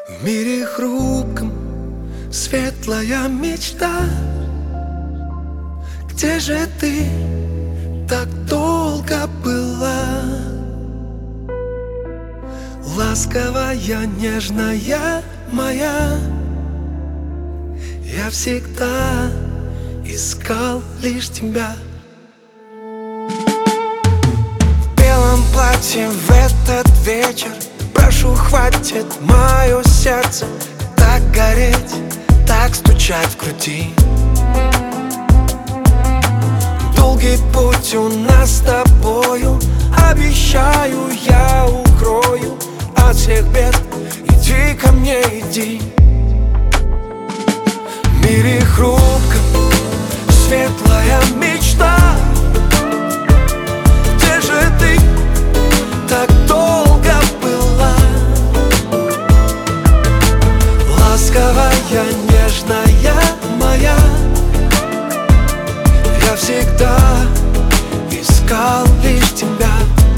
В мире хрупком светлая мечта. Где же ты так долго была? Ласковая, нежная моя, я всегда искал лишь тебя. В белом платье в этот вечер, прошу, хватит мое сердце так гореть, так стучать в груди. Долгий путь у нас с тобою, обещаю, я укрою от всех бед. Иди ко мне, иди. В мире хрупком светлая мечта. Где же ты так долго была? Ласковая, нежная моя, я всегда искал лишь тебя.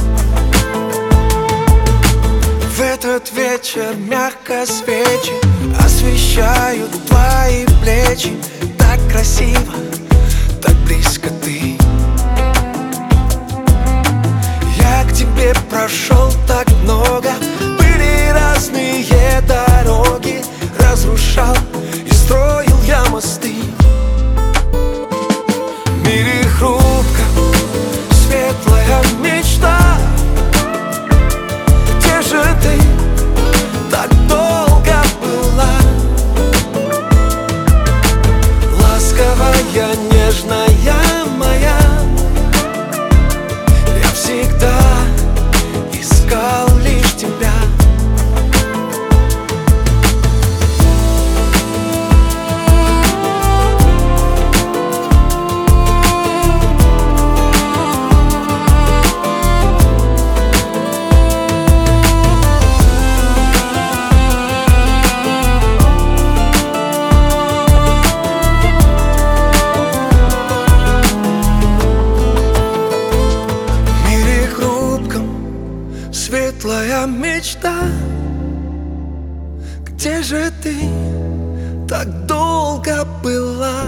В этот вечер мягко свечи освещают твои плечи. Так красиво, так близко ты. Я к тебе прошел так много, были разные дороги, разрушал и строил я мосты. В мире хрупком светлая мечта. Где же ты так долго была? Ласковая, нежная моя, я всегда искал лишь тебя. Светлая мечта. Где же ты так долго была?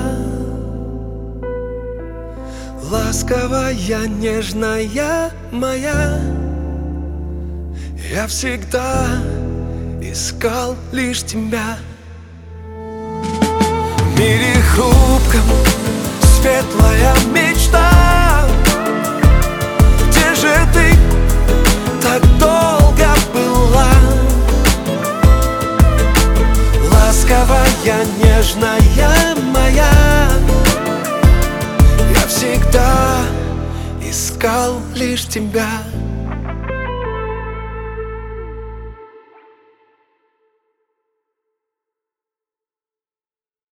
Ласковая, нежная моя, я всегда искал лишь тебя. В мире хрупком светлая мечта. Где же ты так долго была? Ласковая, нежная моя, я всегда искал лишь тебя.